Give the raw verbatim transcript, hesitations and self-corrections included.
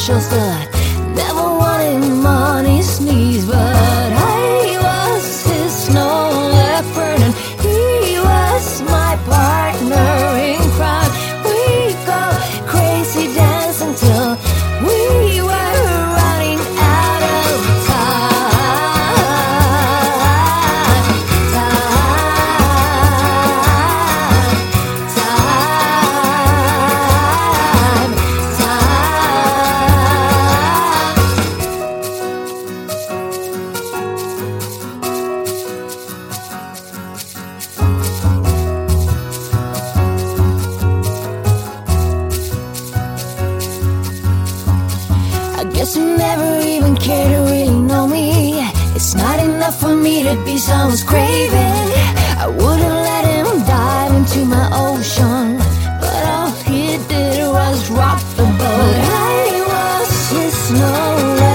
special stud. Never wanted money's knees, but I was his snow leopard and he was my partner in crime. We go crazy dance until we were running out of time. Time, time, I guess you never even cared to really know me. It's not enough for me to be someone's craving.